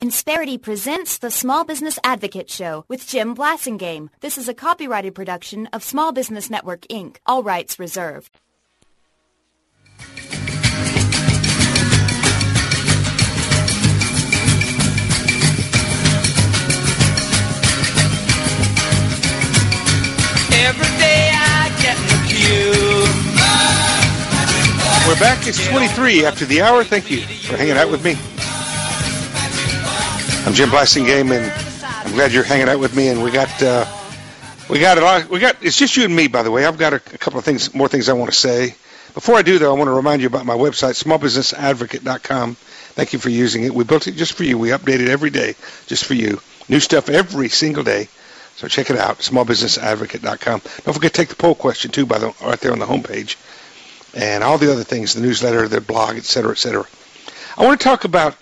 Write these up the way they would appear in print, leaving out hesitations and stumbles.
Insperity presents the Small Business Advocate Show with Jim Blasingame. This is a copyrighted production of Small Business Network, Inc., all rights reserved. Every day I get in the queue. We're back. It's 23 after the hour. Thank you for hanging out with me. I'm Jim Blasingame, and I'm glad you're hanging out with me. And we got a lot. It's just you and me, by the way. I've got a couple of more things I want to say. Before I do, though, I want to remind you about my website, smallbusinessadvocate.com. Thank you for using it. We built it just for you. We update it every day just for you. New stuff every single day. So check it out, smallbusinessadvocate.com. Don't forget to take the poll question, too, right there on the homepage. And all the other things, the newsletter, the blog, et cetera, et cetera. I want to talk about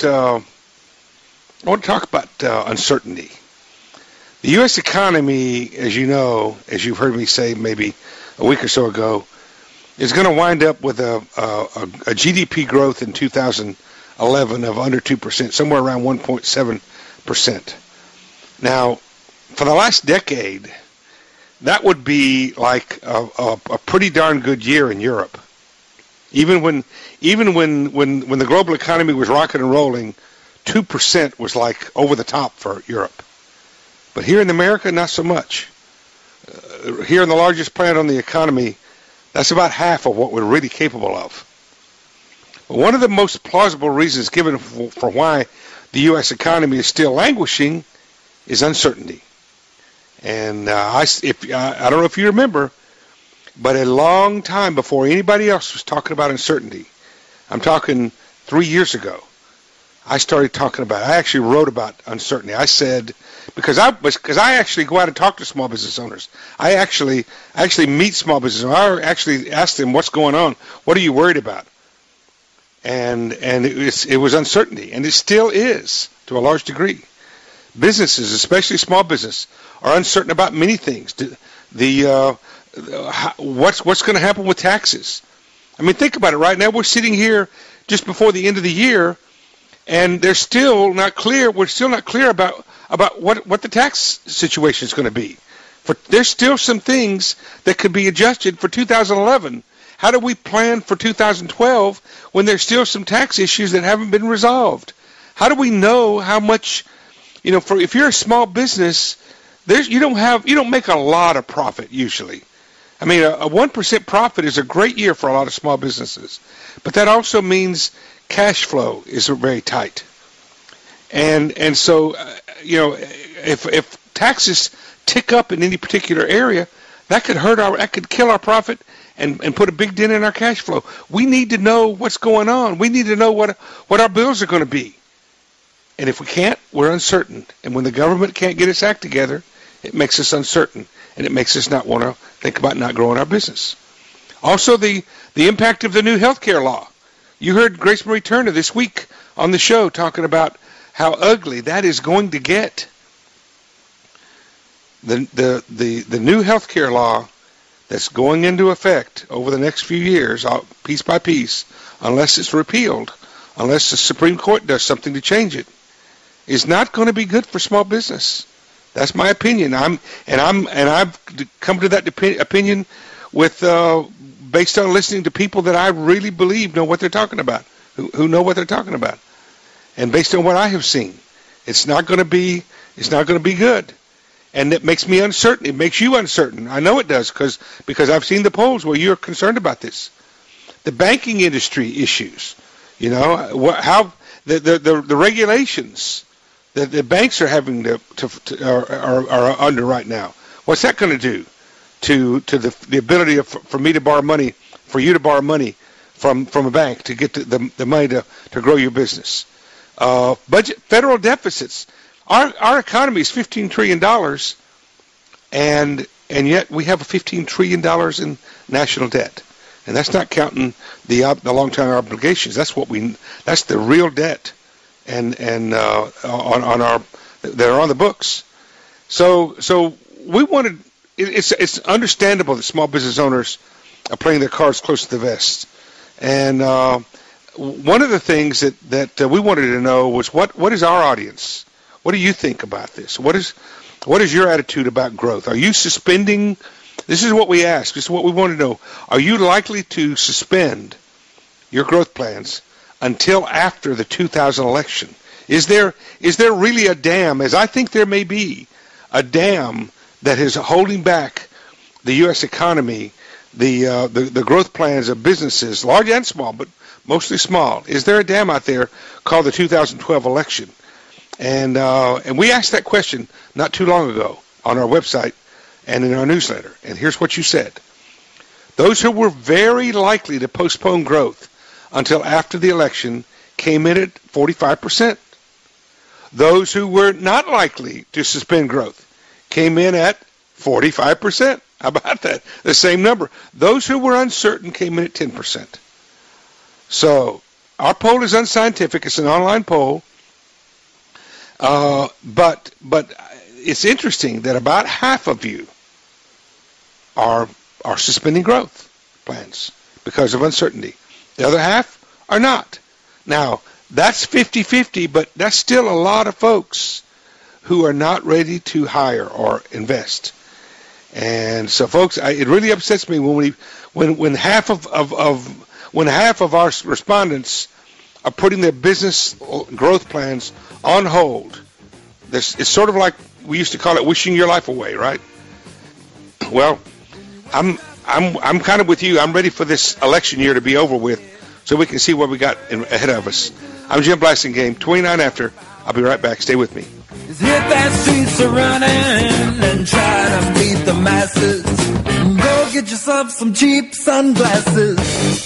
uncertainty. The U.S. economy, as you know, as you've heard me say maybe a week or so ago, is going to wind up with a GDP growth in 2011 of under 2%, somewhere around 1.7%. Now, for the last decade, that would be like a pretty darn good year in Europe. Even when the global economy was rocking and rolling, 2% was like over the top for Europe. But here in America, not so much. Here in the largest plant on the economy, that's about half of what we're really capable of. But one of the most plausible reasons given for why the U.S. economy is still languishing is uncertainty. And I don't know if you remember, but a long time before anybody else was talking about uncertainty, I'm talking 3 years ago, I started talking about it. I actually wrote about uncertainty. I said, because I actually go out and talk to small business owners. I actually meet small business owners. I actually ask them, what's going on? What are you worried about? And it was uncertainty, and it still is to a large degree. Businesses, especially small business, are uncertain about many things. What's going to happen with taxes? I mean, think about it. Right now, we're sitting here just before the end of the year, and they're still not clear. We're still not clear about what the tax situation is going to be. There's still some things that could be adjusted for 2011. How do we plan for 2012 when there's still some tax issues that haven't been resolved? How do we know how much? If you're a small business, you don't make a lot of profit usually. I mean, a 1% profit is a great year for a lot of small businesses, but that also means cash flow is very tight. And so, if taxes tick up in any particular area, that could kill our profit and put a big dent in our cash flow. We need to know what's going on. We need to know what our bills are going to be. And if we can't, we're uncertain. And when the government can't get its act together, it makes us uncertain, and it makes us not want to think about not growing our business. Also, the impact of the new health care law. You heard Grace Marie Turner this week on the show talking about how ugly that is going to get. The new health care law that's going into effect over the next few years, piece by piece, unless it's repealed, unless the Supreme Court does something to change it, is not going to be good for small business. That's my opinion. I've come to that opinion based on listening to people that I really believe know what they're talking about, who know what they're talking about, and based on what I have seen, it's not going to be good, and it makes me uncertain. It makes you uncertain. I know it does because I've seen the polls where you're concerned about this. The banking industry issues, how the regulations that the banks are having are under right now. What's that going to do to the ability for me to borrow money, for you to borrow money from a bank to get the money to grow your business? Federal deficits. Our economy is $15 trillion, and yet we have $15 trillion in national debt, and that's not counting the long-term obligations. That's the real debt. And on our that are on the books, so we wanted. It's understandable that small business owners are playing their cards close to the vest, and one of the things that we wanted to know was what is our audience? What do you think about this? What is your attitude about growth? Are you suspending? This is what we ask. This is what we want to know. Are you likely to suspend your growth plans until after the 2000 election? Is there really a dam, as I think there may be, a dam that is holding back the U.S. economy, the growth plans of businesses, large and small, but mostly small? Is there a dam out there called the 2012 election? And we asked that question not too long ago on our website and in our newsletter. And here's what you said. Those who were very likely to postpone growth until after the election came in at 45%. Those who were not likely to suspend growth came in at 45%. How about that? The same number. Those who were uncertain came in at 10%. So our poll is unscientific. It's an online poll. But it's interesting that about half of you are suspending growth plans because of uncertainty. The other half are not. Now, that's 50-50, but that's still a lot of folks who are not ready to hire or invest. And so, folks, it really upsets me when half of our respondents are putting their business growth plans on hold. It's sort of like we used to call it wishing your life away, right? Well, I'm kind of with you. I'm ready for this election year to be over with so we can see what we got ahead of us. I'm Jim Blasingame, 29 after. I'll be right back. Stay with me. Hit that streets are running and try to beat the masses. Go get yourself some cheap sunglasses.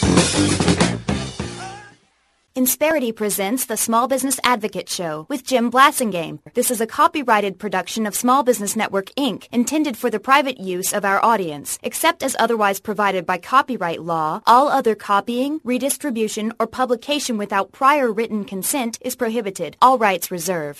Insperity presents the Small Business Advocate Show with Jim Blasingame. This is a copyrighted production of Small Business Network, Inc., intended for the private use of our audience. Except as otherwise provided by copyright law, all other copying, redistribution, or publication without prior written consent is prohibited. All rights reserved.